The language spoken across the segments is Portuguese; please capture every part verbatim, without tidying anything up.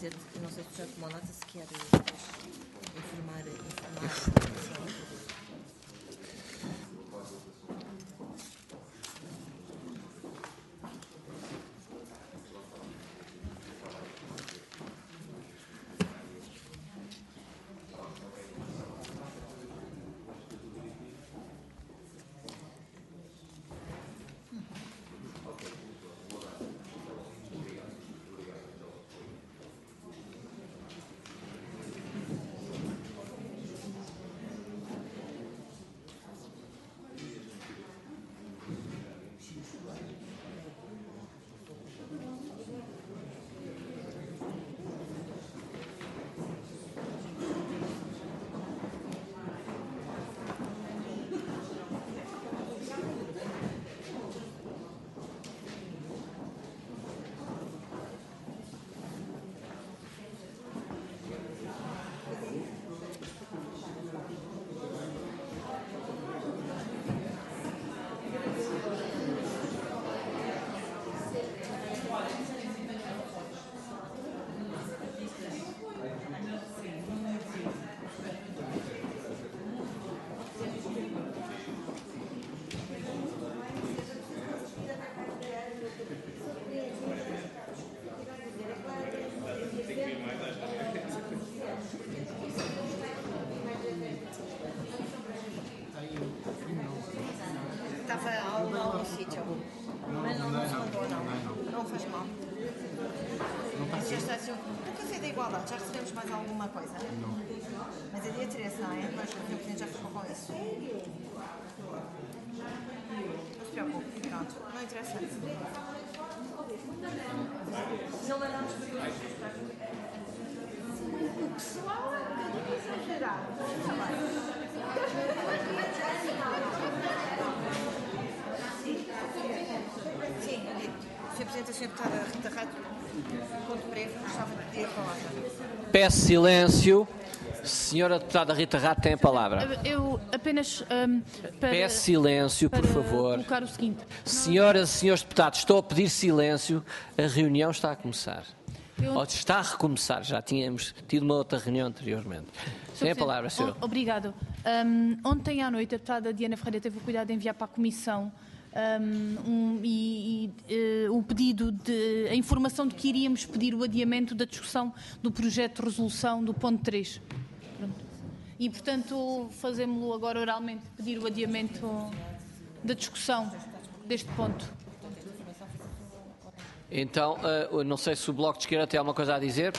dizer, não sei se já tomou nota, se quer informar, informar a comissão. Já recebemos mais alguma coisa? Não. Mas é dia treze, não é? Mas o senhor Presidente já ficou com isso. Não se preocupe, pronto. Não interessa. Não mandamos o pessoal é exagerado. Sim, senhor Presidente, a senhora Deputada Rita Rato, ponto breve, gostava de pedir a palavra. Peço silêncio. Senhora Deputada Rita Rato tem a palavra. Eu apenas um, para, Peço silêncio, por para favor. colocar o seguinte. Senhoras e senhores deputados, estou a pedir silêncio. A reunião está a começar. Eu... Ou está a recomeçar. Já tínhamos tido uma outra reunião anteriormente. Tem a palavra, senhora. Obrigado. Um, ontem à noite a deputada Diana Ferreira teve o cuidado de enviar para a Comissão Um, um, e, e uh, o pedido de a informação de que iríamos pedir o adiamento da discussão do projeto de resolução do ponto três. Pronto. E, portanto, fazemos-lo agora oralmente, pedir o adiamento da discussão deste ponto. Então, uh, não sei se o Bloco de Esquerda tem alguma coisa a dizer.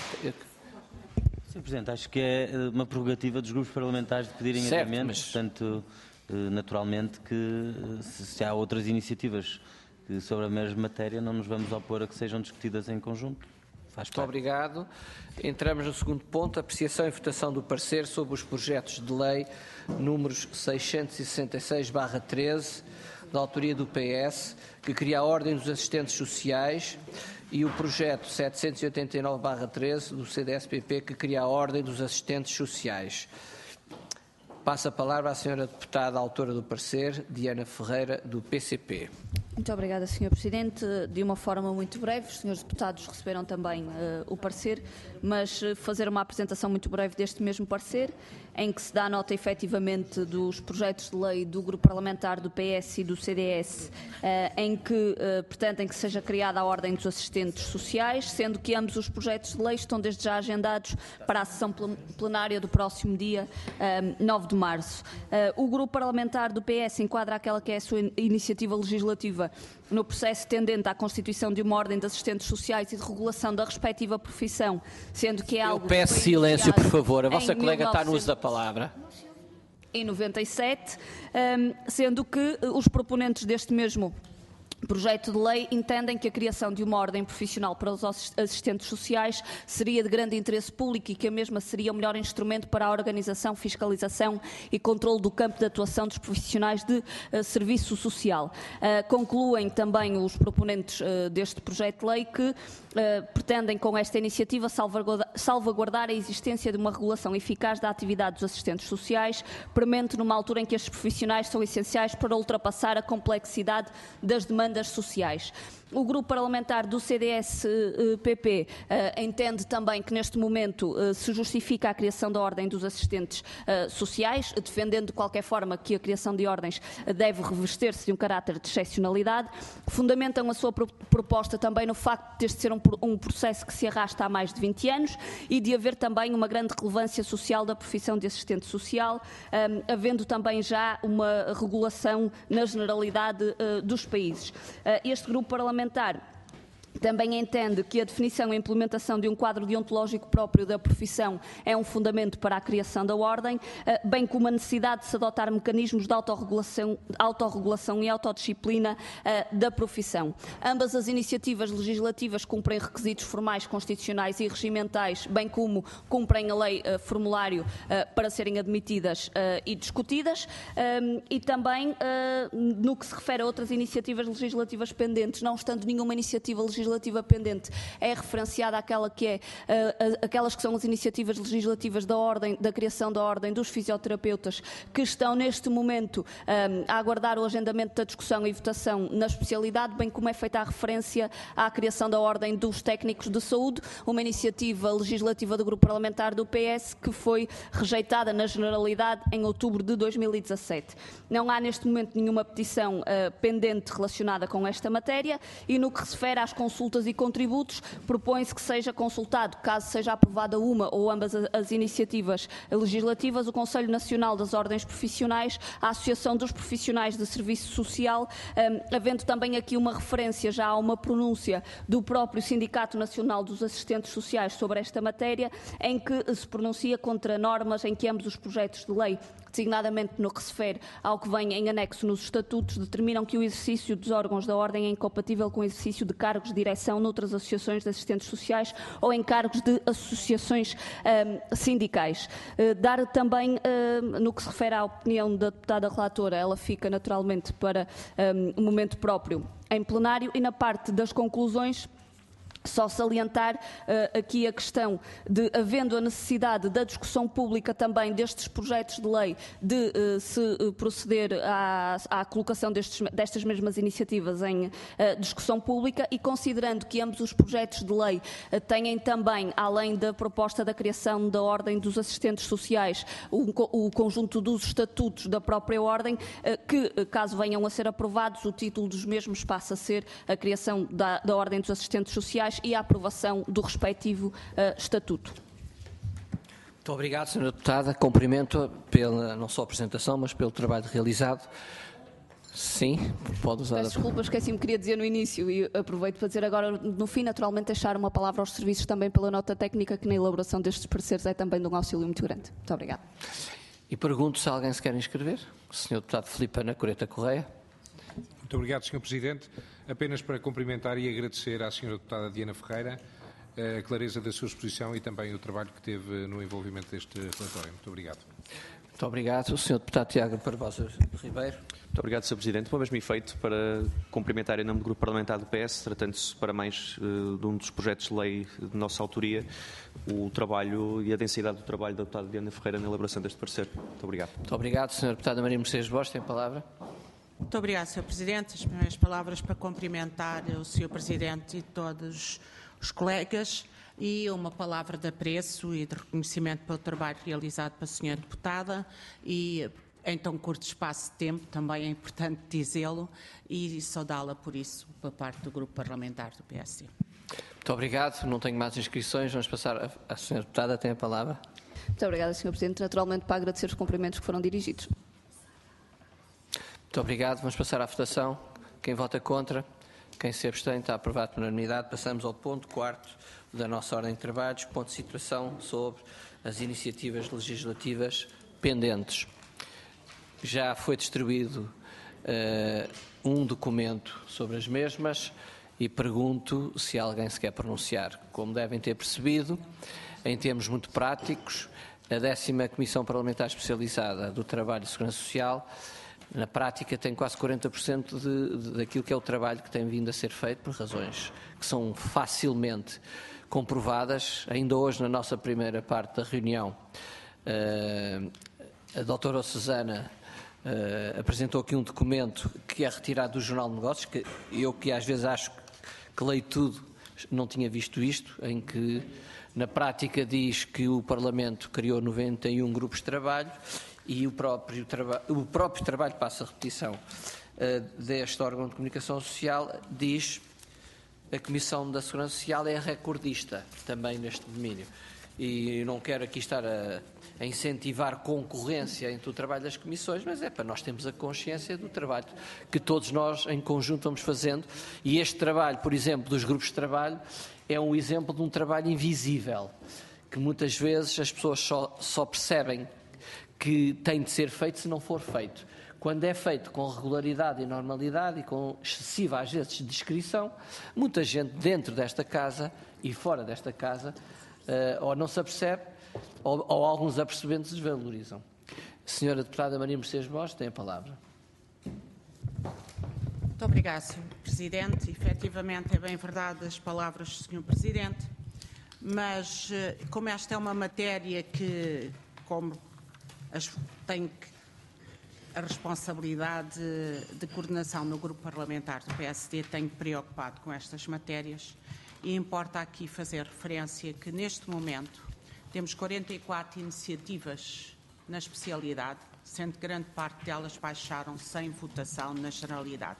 senhor Presidente, acho que é uma prerrogativa dos grupos parlamentares de pedirem certo, adiamento, mas... portanto... naturalmente que se há outras iniciativas que sobre a mesma matéria não nos vamos opor a que sejam discutidas em conjunto. Faz Muito parte. obrigado. Entramos no segundo ponto, apreciação e votação do parecer sobre os projetos de lei números seiscentos e sessenta e seis barra treze, da autoria do P S, que cria a Ordem dos Assistentes Sociais, e o projeto setecentos e oitenta e nove barra treze, do C D S P P, que cria a Ordem dos Assistentes Sociais. Passo a palavra à senhora deputada autora do parecer, Diana Ferreira, do P C P. Muito obrigada, senhor Presidente. De uma forma muito breve, os senhores deputados receberam também uh, o parecer, mas uh, fazer uma apresentação muito breve deste mesmo parecer, em que se dá nota efetivamente dos projetos de lei do Grupo Parlamentar do P S e do C D S, uh, em que uh, pretendem que seja criada a Ordem dos Assistentes Sociais, sendo que ambos os projetos de lei estão desde já agendados para a sessão plenária do próximo dia um, nove de março. Uh, o Grupo Parlamentar do P S enquadra aquela que é a sua iniciativa legislativa no processo tendente à constituição de uma ordem de assistentes sociais e de regulação da respectiva profissão, sendo que é algo... Eu peço silêncio, por favor. A vossa colega está no uso da palavra. Em noventa e sete, sendo que os proponentes deste mesmo projeto de lei entendem que a criação de uma ordem profissional para os assistentes sociais seria de grande interesse público e que a mesma seria o melhor instrumento para a organização, fiscalização e controle do campo de atuação dos profissionais de uh, serviço social. Uh, concluem também os proponentes uh, deste projeto de lei que Uh, pretendem com esta iniciativa salvaguardar, salvaguardar a existência de uma regulação eficaz da atividade dos assistentes sociais, premente numa altura em que estes profissionais são essenciais para ultrapassar a complexidade das demandas sociais. o grupo parlamentar do C D S P P uh, entende também que neste momento uh, se justifica a criação da Ordem dos Assistentes uh, Sociais, defendendo de qualquer forma que a criação de ordens deve revestir-se de um caráter de excepcionalidade. Fundamentam a sua pro proposta também no facto de este ser um, um processo que se arrasta há mais de vinte anos e de haver também uma grande relevância social da profissão de assistente social, um, havendo também já uma regulação na generalidade uh, dos países. Uh, este grupo parlamentar também entende que a definição e implementação de um quadro deontológico próprio da profissão é um fundamento para a criação da Ordem, bem como a necessidade de se adotar mecanismos de autorregulação, autorregulação e autodisciplina uh, da profissão. Ambas as iniciativas legislativas cumprem requisitos formais, constitucionais e regimentais, bem como cumprem a lei uh, formulário uh, para serem admitidas uh, e discutidas, um, e também uh, no que se refere a outras iniciativas legislativas pendentes, não estando nenhuma iniciativa legislativa legislativa pendente é referenciada àquela que é, uh, aquelas que são as iniciativas legislativas da ordem, da criação da Ordem dos Fisioterapeutas, que estão neste momento um, a aguardar o agendamento da discussão e votação na especialidade, bem como é feita a referência à criação da Ordem dos Técnicos de Saúde, uma iniciativa legislativa do Grupo Parlamentar do P S que foi rejeitada na generalidade em outubro de dois mil e dezassete. Não há neste momento nenhuma petição uh, pendente relacionada com esta matéria e no que se refere às consultas consultas e contributos, propõe-se que seja consultado, caso seja aprovada uma ou ambas as iniciativas legislativas, o Conselho Nacional das Ordens Profissionais, a Associação dos Profissionais de Serviço Social, um, havendo também aqui uma referência já a uma pronúncia do próprio Sindicato Nacional dos Assistentes Sociais sobre esta matéria, em que se pronuncia contra normas em que ambos os projetos de lei, designadamente no que se refere ao que vem em anexo nos estatutos, determinam que o exercício dos órgãos da Ordem é incompatível com o exercício de cargos de direção noutras associações de assistentes sociais ou em cargos de associações um, sindicais. Uh, dar também, uh, no que se refere à opinião da deputada relatora, ela fica naturalmente para um, um momento próprio em plenário, e na parte das conclusões, só salientar uh, aqui a questão de, havendo a necessidade da discussão pública também destes projetos de lei, de uh, se uh, proceder à, à colocação destes, destas mesmas iniciativas em uh, discussão pública, e considerando que ambos os projetos de lei uh, têm também, além da proposta da criação da Ordem dos Assistentes Sociais, o, o conjunto dos estatutos da própria Ordem, uh, que, uh, caso venham a ser aprovados, o título dos mesmos passa a ser a criação da, da Ordem dos Assistentes Sociais e a aprovação do respectivo uh, estatuto. Muito obrigado, senhora Deputada. Cumprimento pela não só a apresentação, mas pelo trabalho realizado. Sim, pode usar. Peço desculpa, esqueci-me, queria dizer no início e aproveito para dizer agora no fim, naturalmente, deixar uma palavra aos serviços também pela nota técnica, que na elaboração destes pareceres é também de um auxílio muito grande. Muito obrigado. E pergunto se alguém se quer inscrever. O senhor Deputado Filipe Ana Coreta Correia. Muito obrigado, senhor Presidente. Apenas para cumprimentar e agradecer à senhora Deputada Diana Ferreira a clareza da sua exposição e também o trabalho que teve no envolvimento deste relatório. Muito obrigado. Muito obrigado. O senhor Deputado Tiago Barbosa Ribeiro. Muito obrigado, senhor Presidente. Para o mesmo efeito, para cumprimentar em nome do Grupo Parlamentar do P S, tratando-se para mais uh, de um dos projetos de lei de nossa autoria, o trabalho e a densidade do trabalho da deputada Diana Ferreira na elaboração deste parecer. Muito obrigado. Muito obrigado, senhora Deputada Maria Mercedes Borges. Tem a palavra. Muito obrigado, senhor Presidente. As primeiras palavras para cumprimentar o senhor Presidente e todos os colegas, e uma palavra de apreço e de reconhecimento pelo trabalho realizado pela senhora Deputada, e em tão curto espaço de tempo, também é importante dizê-lo, e saudá-la por isso, por parte do Grupo Parlamentar do P S D. Muito obrigado. Não tenho mais inscrições. Vamos passar à senhora Deputada. Tem a palavra. Muito obrigada, senhor Presidente. Naturalmente, para agradecer os cumprimentos que foram dirigidos. Muito obrigado. Vamos passar à votação. Quem vota contra? Quem se abstém? Está aprovado por unanimidade. Passamos ao ponto quarto da nossa ordem de trabalhos, ponto de situação sobre as iniciativas legislativas pendentes. Já foi distribuído uh, um documento sobre as mesmas e pergunto se alguém se quer pronunciar. Como devem ter percebido, em termos muito práticos, a décima Comissão Parlamentar Especializada do Trabalho e Segurança Social, na prática, tem quase quarenta por cento de, de, daquilo que é o trabalho que tem vindo a ser feito, por razões que são facilmente comprovadas. Ainda hoje, na nossa primeira parte da reunião, uh, a doutora Susana uh, apresentou aqui um documento que é retirado do Jornal de Negócios, que eu que às vezes acho que leio tudo, não tinha visto isto, em que na prática diz que o Parlamento criou noventa e um grupos de trabalho e o próprio, traba o próprio trabalho, passa a repetição, uh, deste órgão de comunicação social, diz a Comissão da Segurança Social é recordista também neste domínio. E não quero aqui estar a, a incentivar concorrência entre o trabalho das comissões, mas é para nós termos a consciência do trabalho que todos nós em conjunto vamos fazendo. E este trabalho, por exemplo, dos grupos de trabalho, é um exemplo de um trabalho invisível, que muitas vezes as pessoas só, só percebem que tem de ser feito se não for feito. Quando é feito com regularidade e normalidade e com excessiva, às vezes, discrição, muita gente dentro desta casa e fora desta casa Uh, ou não se apercebe, ou, ou alguns apercebendo se desvalorizam. Senhora Deputada Maria Mercedes Borges, tem a palavra. Muito obrigada, senhor Presidente. Efetivamente, é bem verdade as palavras do senhor Presidente, mas como esta é uma matéria que, como as, tem a responsabilidade de, de coordenação no grupo parlamentar do P S D, tenho preocupado com estas matérias. E importa aqui fazer referência que, neste momento, temos quarenta e quatro iniciativas na especialidade, sendo que grande parte delas baixaram sem votação na generalidade.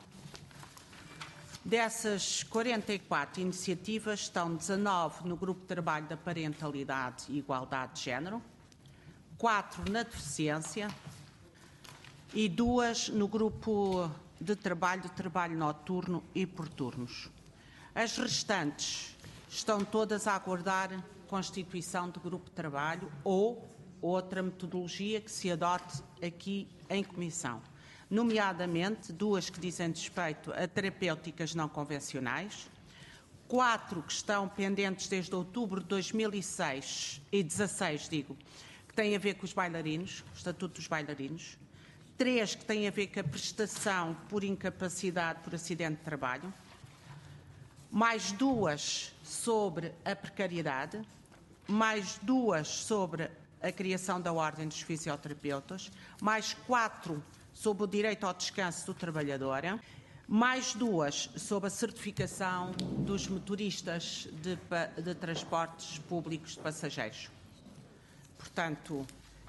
Dessas quarenta e quatro iniciativas, estão dezanove no grupo de trabalho da parentalidade e igualdade de género, quatro na deficiência e duas no grupo de trabalho de trabalho noturno e por turnos. As restantes estão todas a aguardar constituição de grupo de trabalho ou outra metodologia que se adote aqui em comissão, nomeadamente duas que dizem respeito a terapêuticas não convencionais, quatro que estão pendentes desde outubro de dois mil e seis e dezasseis, digo, que têm a ver com os bailarinos, o Estatuto dos Bailarinos, três que têm a ver com a prestação por incapacidade por acidente de trabalho, mais duas sobre a precariedade, mais duas sobre a criação da Ordem dos Fisioterapeutas, mais quatro sobre o direito ao descanso do trabalhador, mais duas sobre a certificação dos motoristas de, de transportes públicos de passageiros. Portanto,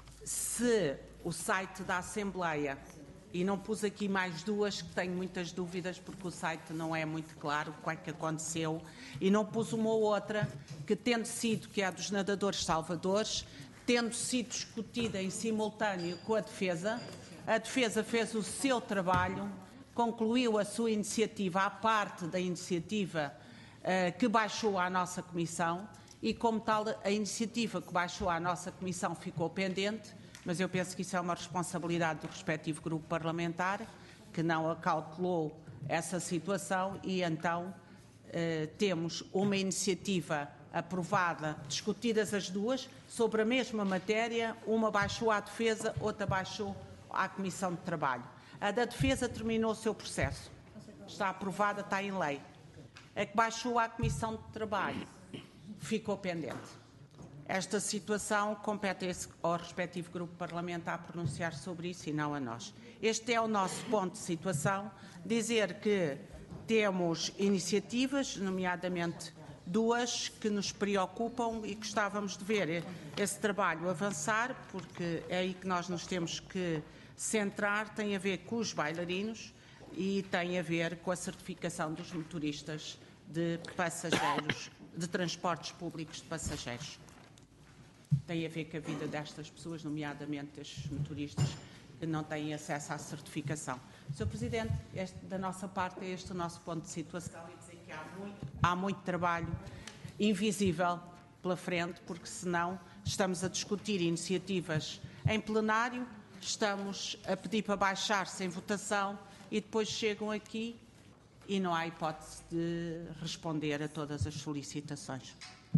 se o site da Assembleia, e não pus aqui mais duas que tenho muitas dúvidas porque o site não é muito claro o que é que aconteceu, e não pus uma outra que, tendo sido, que é a dos nadadores salvadores, tendo sido discutida em simultâneo com a defesa, a defesa fez o seu trabalho, concluiu a sua iniciativa à parte da iniciativa uh, que baixou à nossa comissão e, como tal, a iniciativa que baixou à nossa comissão ficou pendente, mas eu penso que isso é uma responsabilidade do respectivo grupo parlamentar, que não acautelou essa situação e, então, eh, temos uma iniciativa aprovada, discutidas as duas, sobre a mesma matéria, uma baixou à defesa, outra baixou à Comissão de Trabalho. A da defesa terminou o seu processo, está aprovada, está em lei. A que baixou à Comissão de Trabalho ficou pendente. Esta situação compete ao respectivo grupo parlamentar pronunciar sobre isso e não a nós. Este é o nosso ponto de situação. Dizer que temos iniciativas, nomeadamente duas, que nos preocupam e gostávamos de ver esse trabalho avançar, porque é aí que nós nos temos que centrar, tem a ver com os bailarinos e tem a ver com a certificação dos motoristas de passageiros, de transportes públicos de passageiros. Tem a ver com a vida destas pessoas, nomeadamente estes motoristas que não têm acesso à certificação. senhor Presidente, este, da nossa parte é este o nosso ponto de situação e dizer que há muito, há muito trabalho invisível pela frente, porque senão estamos a discutir iniciativas em plenário, estamos a pedir para baixar sem votação e depois chegam aqui e não há hipótese de responder a todas as solicitações.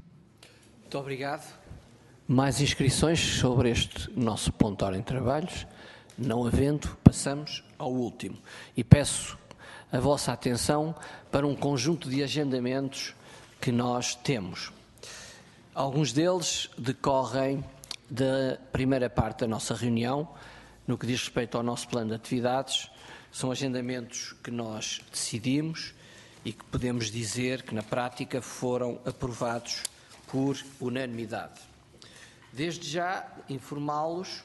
Muito obrigado. Mais inscrições sobre este nosso ponto de ordem de trabalhos? Não havendo, passamos ao último. E peço a vossa atenção para um conjunto de agendamentos que nós temos. Alguns deles decorrem da primeira parte da nossa reunião, no que diz respeito ao nosso plano de atividades. São agendamentos que nós decidimos e que podemos dizer que na prática foram aprovados por unanimidade. Desde já, informá-los,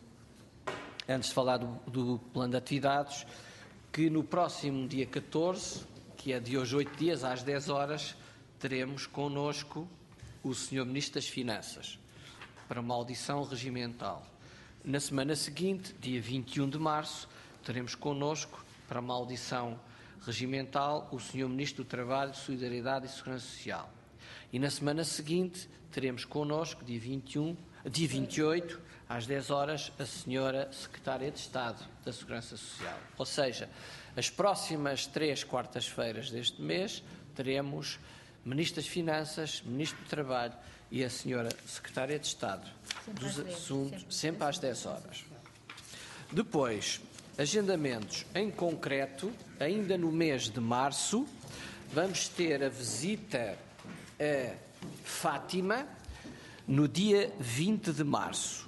antes de falar do, do plano de atividades, que no próximo dia catorze, que é de hoje oito dias, às dez horas, teremos connosco o senhor Ministro das Finanças, para uma audição regimental. Na semana seguinte, dia vinte e um de março, teremos connosco, para uma audição regimental, o senhor Ministro do Trabalho, Solidariedade e Segurança Social. E na semana seguinte, teremos connosco, dia vinte e um, dia vinte e oito, às dez horas, a senhora Secretária de Estado da Segurança Social. Ou seja, as próximas três quartas-feiras deste mês, teremos Ministro das Finanças, Ministro do Trabalho e a senhora Secretária de Estado dos Assuntos, sempre às dez horas. Depois, agendamentos em concreto, ainda no mês de março, vamos ter a visita a Fátima no dia vinte de março.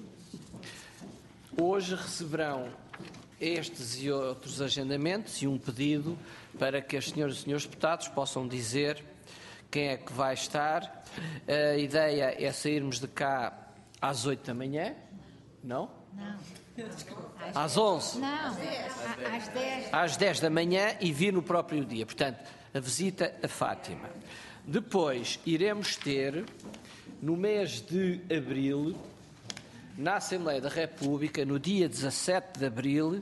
Hoje receberão estes e outros agendamentos e um pedido para que as senhoras e senhores deputados possam dizer quem é que vai estar. A ideia é sairmos de cá às oito da manhã, não? Não. Às onze? Não, às dez. Às dez da manhã e vir no próprio dia. Portanto, a visita a Fátima. Depois, iremos ter, no mês de abril, na Assembleia da República, no dia dezassete de abril,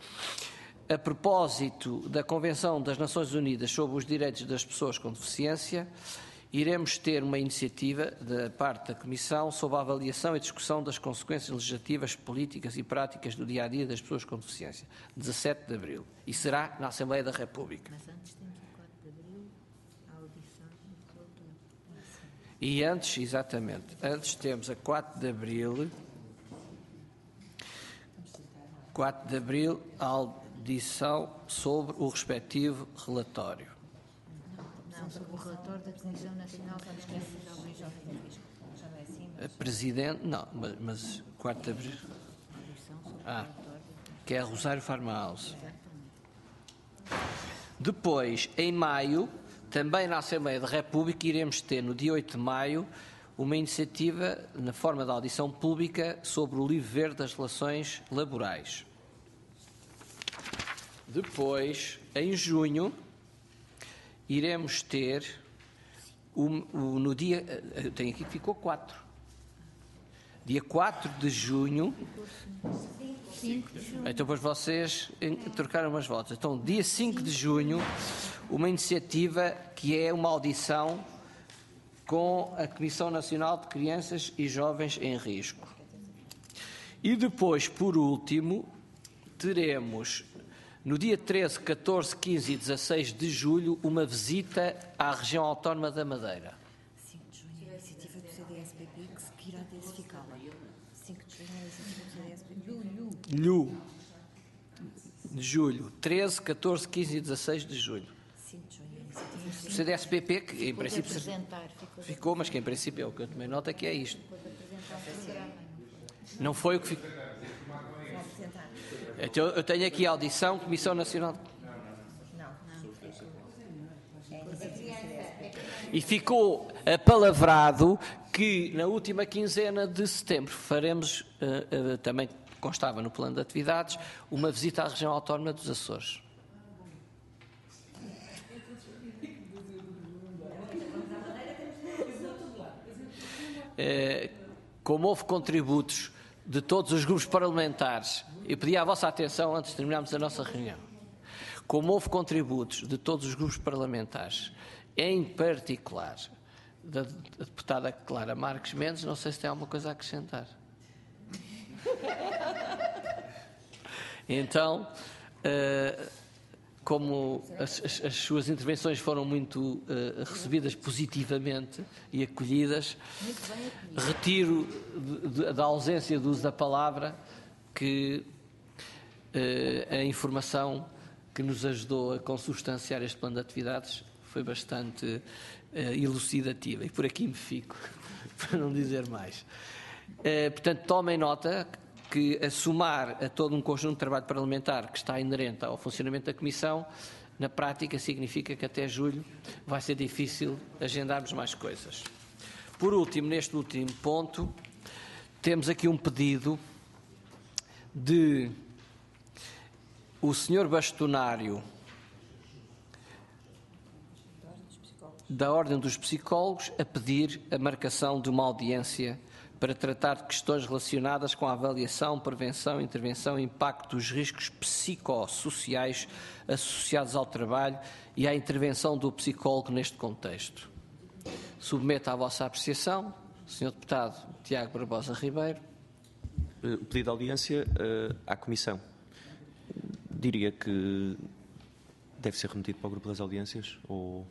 a propósito da Convenção das Nações Unidas sobre os Direitos das Pessoas com Deficiência, iremos ter uma iniciativa da parte da Comissão sobre a avaliação e discussão das consequências legislativas, políticas e práticas do dia-a-dia das pessoas com deficiência, dezassete de abril, e será na Assembleia da República. Mas antes temos o quatro de abril, a audição sobre... E antes, exatamente, antes temos a quatro de abril, quatro de abril, a audição sobre o respectivo relatório. Não, sobre o relatório da Comissão Nacional para a Defesa dos Jovens em Risco. Já não é assim, A Presidente, não, mas, mas quatro de abril, ah, que é a Rosário Farmhouse. Depois, em maio, também na Assembleia da República, iremos ter, no dia oito de maio, uma iniciativa na forma de audição pública sobre o livro verde das relações laborais. Depois, em junho, iremos ter, o, o, no dia, eu tenho aqui que ficou quatro, dia quatro de junho, então depois vocês trocaram umas voltas, então dia cinco de junho, uma iniciativa que é uma audição com a Comissão Nacional de Crianças e Jovens em Risco. E depois, por último, teremos no dia treze, catorze, quinze e dezasseis de julho uma visita à região autónoma da Madeira. cinco de junho é a iniciativa do C D S P P que se irá intensificá-la. cinco de junho é a iniciativa do C D S P P. Lhu. De julho. treze, catorze, quinze e dezasseis de julho. cinco de junho é a iniciativa O C D S P P, que em princípio apresentar, ficou, ficou, mas que em princípio é o que eu tomei nota, que é isto. de apresentar o programa. Não foi o que ficou. Então, eu tenho aqui a audição, Comissão Nacional. E ficou apalavrado que na última quinzena de setembro faremos, uh, uh, também constava no plano de atividades, uma visita à região autónoma dos Açores. Uh, como houve contributos de todos os grupos parlamentares, eu pedi a vossa atenção antes de terminarmos a nossa reunião, como houve contributos de todos os grupos parlamentares, em particular da deputada Clara Marques Mendes, não sei se tem alguma coisa a acrescentar. Então, uh, como as, as, as suas intervenções foram muito uh, recebidas positivamente e acolhidas, retiro de, de, da ausência do uso da palavra que uh, a informação que nos ajudou a consubstanciar este plano de atividades foi bastante uh, elucidativa, e por aqui me fico, para não dizer mais. Uh, portanto, tomem nota que, a somar a todo um conjunto de trabalho parlamentar que está inerente ao funcionamento da Comissão, na prática significa que até julho vai ser difícil agendarmos mais coisas. Por último, neste último ponto, temos aqui um pedido de o senhor bastonário da Ordem dos Psicólogos a pedir a marcação de uma audiência para tratar de questões relacionadas com a avaliação, prevenção, intervenção e impacto dos riscos psicossociais associados ao trabalho e à intervenção do psicólogo neste contexto. Submeto à vossa apreciação, senhor Deputado Tiago Barbosa Ribeiro. O pedido de audiência uh, à Comissão. Diria que deve ser remetido para o grupo das audiências ou...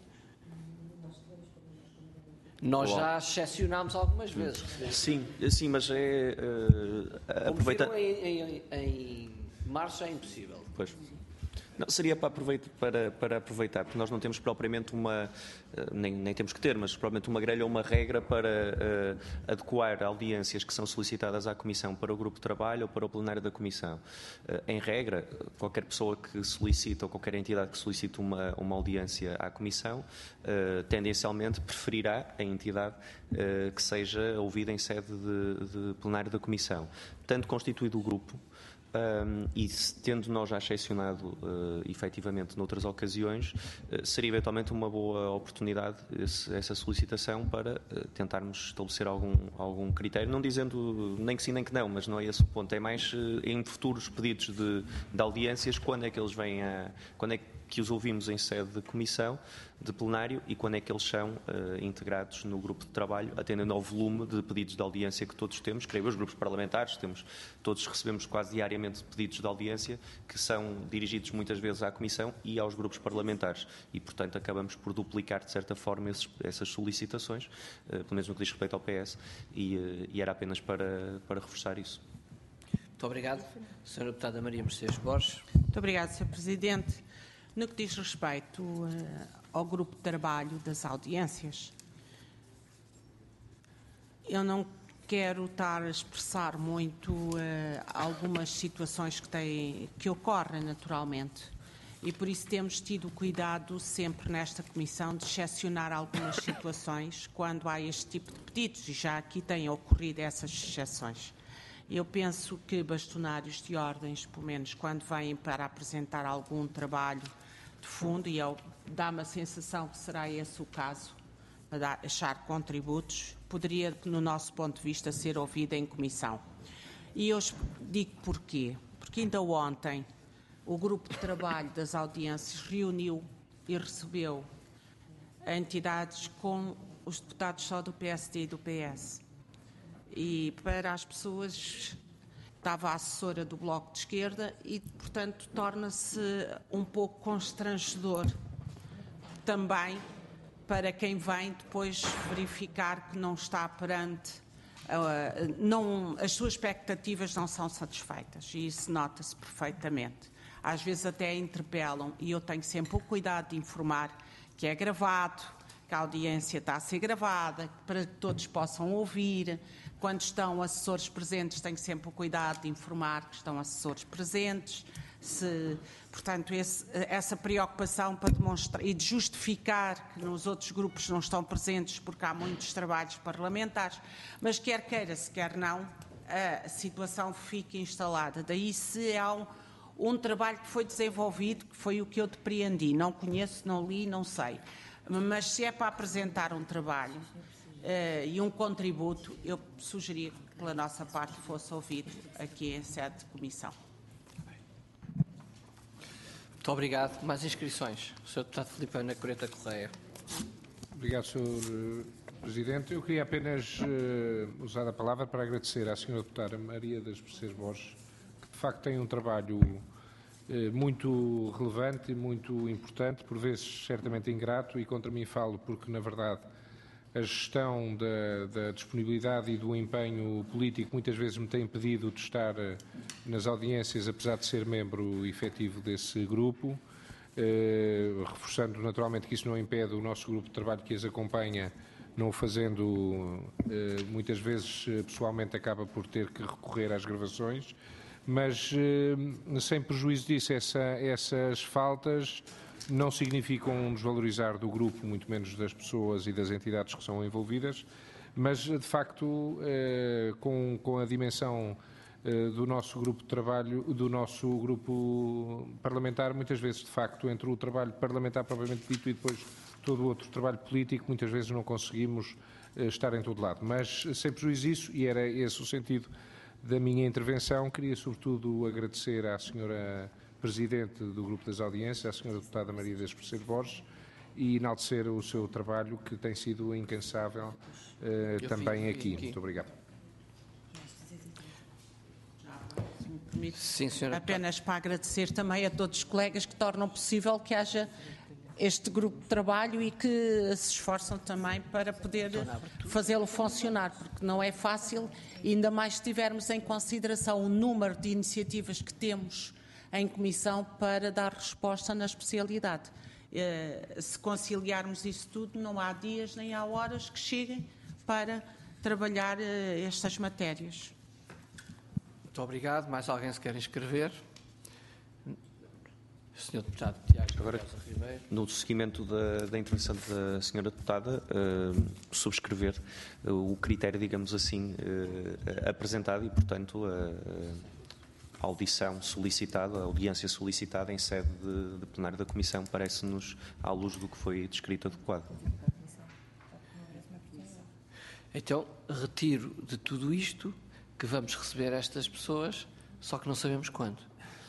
Nós já excepcionámos algumas vezes. Sim, sim, mas é... Uh, aproveita... Como viram, em, em, em março é impossível. Pois. Não, seria para aproveitar, para, para aproveitar, porque nós não temos propriamente uma, nem, nem temos que ter, mas propriamente uma grelha ou uma regra para uh, adequar audiências que são solicitadas à Comissão para o grupo de trabalho ou para o plenário da Comissão. Uh, em regra, qualquer pessoa que solicita ou qualquer entidade que solicite uma, uma audiência à Comissão, uh, tendencialmente preferirá a entidade uh, que seja ouvida em sede de, de plenário da Comissão. Tanto constituído o grupo, Um, e tendo nós já excepcionado uh, efetivamente noutras ocasiões, uh, seria eventualmente uma boa oportunidade esse, essa solicitação para uh, tentarmos estabelecer algum, algum critério, não dizendo nem que sim nem que não, mas não é esse o ponto, é mais uh, em futuros pedidos de, de audiências, quando é que eles vêm a, quando é que os ouvimos em sede de comissão, de plenário, e quando é que eles são uh, integrados no grupo de trabalho, atendendo ao volume de pedidos de audiência que todos temos, creio eu, os grupos parlamentares, temos, todos recebemos quase diariamente pedidos de audiência que são dirigidos muitas vezes à Comissão e aos grupos parlamentares e, portanto, acabamos por duplicar, de certa forma, esses, essas solicitações, uh, pelo menos no que diz respeito ao P S, e, uh, e era apenas para, para reforçar isso. Muito obrigado. senhora Deputada Maria Mercedes Borges. Muito obrigada, senhor Presidente. No que diz respeito uh, ao grupo de trabalho das audiências, eu não quero estar a expressar muito uh, algumas situações que, têm, que ocorrem naturalmente e por isso temos tido cuidado sempre nesta Comissão de excepcionar algumas situações quando há este tipo de pedidos e já aqui têm ocorrido essas exceções. Eu penso que bastonários de ordens, pelo menos quando vêm para apresentar algum trabalho de fundo, e dá-me a sensação que será esse o caso, para achar contributos, poderia, no nosso ponto de vista, ser ouvida em comissão. E eu digo porquê. Porque ainda ontem o grupo de trabalho das audiências reuniu e recebeu entidades com os deputados só do P S D e do P S. E para as pessoas estava a assessora do Bloco de Esquerda e, portanto, torna-se um pouco constrangedor também para quem vem depois verificar que não está perante, uh, não, as suas expectativas não são satisfeitas e isso nota-se perfeitamente. Às vezes até interpelam e eu tenho sempre o cuidado de informar que é gravado, que a audiência está a ser gravada, para que todos possam ouvir. Quando estão assessores presentes, tenho sempre o cuidado de informar que estão assessores presentes. Se, portanto, esse, essa preocupação para demonstrar e de justificar que nos outros grupos não estão presentes porque há muitos trabalhos parlamentares, mas quer queira-se, quer não, a situação fica instalada. Daí se há um, um trabalho que foi desenvolvido, que foi o que eu depreendi, não conheço, não li, não sei, mas se é para apresentar um trabalho Uh, e um contributo, eu sugeria que pela nossa parte fosse ouvido aqui em sede de comissão. Muito obrigado. Mais inscrições. O senhor Deputado Filipe Ana Coreta Correia. Obrigado, senhor Presidente. Eu queria apenas uh, usar a palavra para agradecer à senhora Deputada Maria das Mercedes Borges, que de facto tem um trabalho uh, muito relevante e muito importante, por vezes certamente ingrato, e contra mim falo porque, na verdade, a gestão da, da disponibilidade e do empenho político muitas vezes me tem impedido de estar nas audiências, apesar de ser membro efetivo desse grupo, eh, reforçando naturalmente que isso não impede o nosso grupo de trabalho que as acompanha, não o fazendo eh, muitas vezes pessoalmente acaba por ter que recorrer às gravações, mas eh, sem prejuízo disso, essa, essas faltas não significam um desvalorizar do grupo, muito menos das pessoas e das entidades que são envolvidas, mas, de facto, eh, com, com a dimensão eh, do nosso grupo de trabalho, do nosso grupo parlamentar, muitas vezes, de facto, entre o trabalho parlamentar propriamente dito e depois todo o outro trabalho político, muitas vezes não conseguimos eh, estar em todo lado. Mas, sem prejuízo disso, e era esse o sentido da minha intervenção, queria sobretudo agradecer à senhora Presidente do Grupo das Audiências, à senhora Deputada Maria das Perceiro Borges, e enaltecer o seu trabalho, que tem sido incansável uh, também vi, vi aqui. aqui. Muito obrigado. Sim, senhora. Apenas para agradecer também a todos os colegas que tornam possível que haja este grupo de trabalho e que se esforçam também para poder fazê-lo funcionar, porque não é fácil, ainda mais se tivermos em consideração o número de iniciativas que temos em comissão para dar resposta na especialidade. Se conciliarmos isso tudo, não há dias nem há horas que cheguem para trabalhar estas matérias. Muito obrigado. Mais alguém se quer inscrever? senhor Deputado Tiago Agora, Ribeiro. No seguimento da, da intervenção da senhora Deputada, uh, subscrever uh, o critério, digamos assim, uh, apresentado e, portanto, a, a audição solicitada, a audiência solicitada em sede de, de plenário da Comissão parece-nos, à luz do que foi descrito, adequado. Então, retiro de tudo isto que vamos receber estas pessoas, só que não sabemos quando.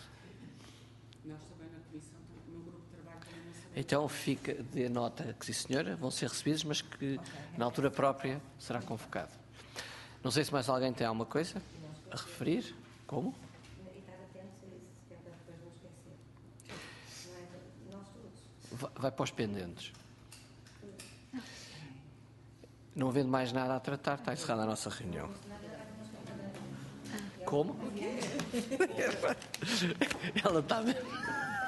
Então fica de nota que, sim senhora, vão ser recebidos, mas que na altura própria será convocado. Não sei se mais alguém tem alguma coisa a referir. Como? Vai para os pendentes. Não havendo mais nada a tratar, está encerrada a nossa reunião. Como? Ela está mesmo.